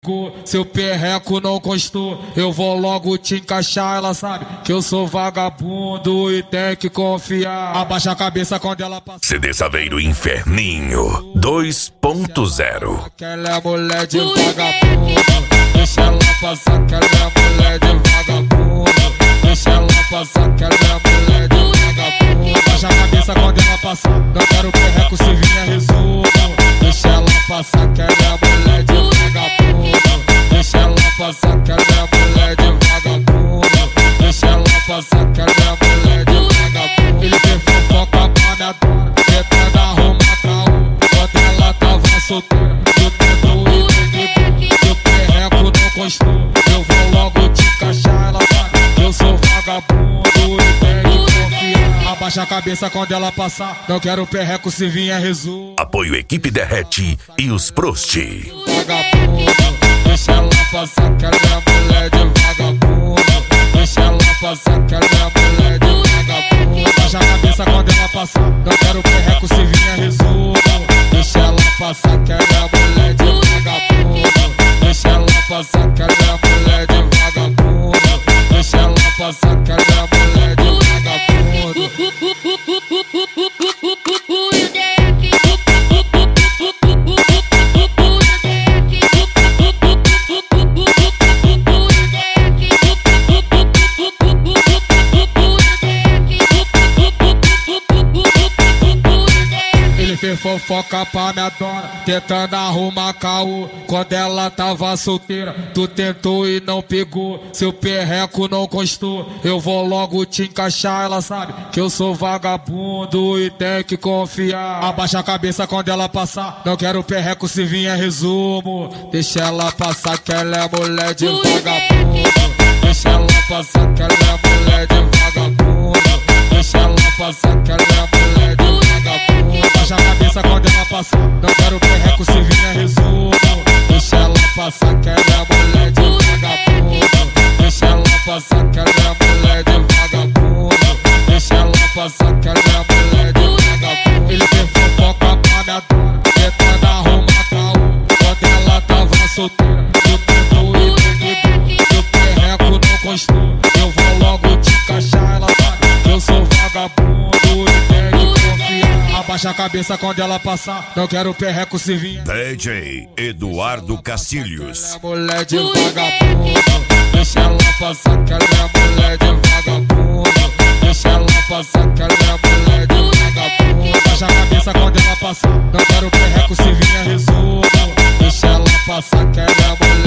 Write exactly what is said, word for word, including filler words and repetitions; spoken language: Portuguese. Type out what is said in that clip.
Seu perreco não constou, eu vou logo te encaixar. Ela sabe que eu sou vagabundo e tem que confiar. Abaixa a cabeça quando ela passa. C D Saveiro Inferninho dois ponto zero. Que ela é mulher de vagabundo, deixa ela passar. Que ela é mulher de vagabundo, deixa ela passar. Que ela é mulher de vagabundo. Abaixa a cabeça quando ela passar. Não quero perreco se vinha resumo. Deixa ela passar. Que ela é mulher de vagabundo, deixa ela passar. Que ela é mulher de vagabundo, deixa ela passar. Que ela é mulher de vagabundo. Ele tem fofoca pra minha dona, tentando arrumar caô. Quando ela tava solteira, eu tento ir no seu perreco não constou, eu vou logo te encaixar. Ela sabe que eu sou vagabundo e tenho que confiar. Abaixa a cabeça quando ela passar. Não quero perreco se vinha resumo. Apoio Equipe Derrete e os Prost. Vagabundo, deixa ela passar. Que ela é mulher de vagabundo, deixa ela passar. Que ela é mulher de vagabundo. Abaixa a cabeça quando ela passar. Não quero perreco se vinha resumo. Deixa ela passar. Que ela é mulher de vagabundo, deixa ela passar. Que ela é mulher de vagabundo, deixa ela passar. Que ela é mulher de vagabundo. Fez fofoca pra minha dona, tentando arrumar caô. Quando ela tava solteira, tu tentou e não pegou. Seu perreco não constou, eu vou logo te encaixar. Ela sabe que eu sou vagabundo e tem que confiar. Abaixa a cabeça quando ela passar. Não quero perreco se vinha resumo. Deixa ela passar. Que ela é mulher de vagabundo, deixa ela passar. Que ela é mulher de vagabundo, deixa ela passar. Que ela é mulher de vagabundo. Abaixa a cabeça quando ela passar. Não quero perreco se vinha resumo. Deixa ela passar. Que ela é mulher de vagabundo, deixa ela passar. Que ela é mulher de vagabundo, deixa ela passar. Que ela é mulher de vagabundo. Ele tem fofoca pra minha dona, tentando arrumar caô. Quando ela tava solteira, eu tento ir no seu perreco não constou, eu vou logo te encaixar. Ela sabe que eu sou vagabundo e tenho que confiar. Abaixa a cabeça quando ela passar. Não quero perreco se vinha. D J Eduardo Castilhos. Ela é mulher de vagabundo, deixa ela passar. Que ela é mulher de vagabundo, deixa ela passar. Que ela é mulher de vagabundo. Abaixa a cabeça quando ela passar. Não quero perreco se vinha resumo. Deixa ela passar. Que ela é mulher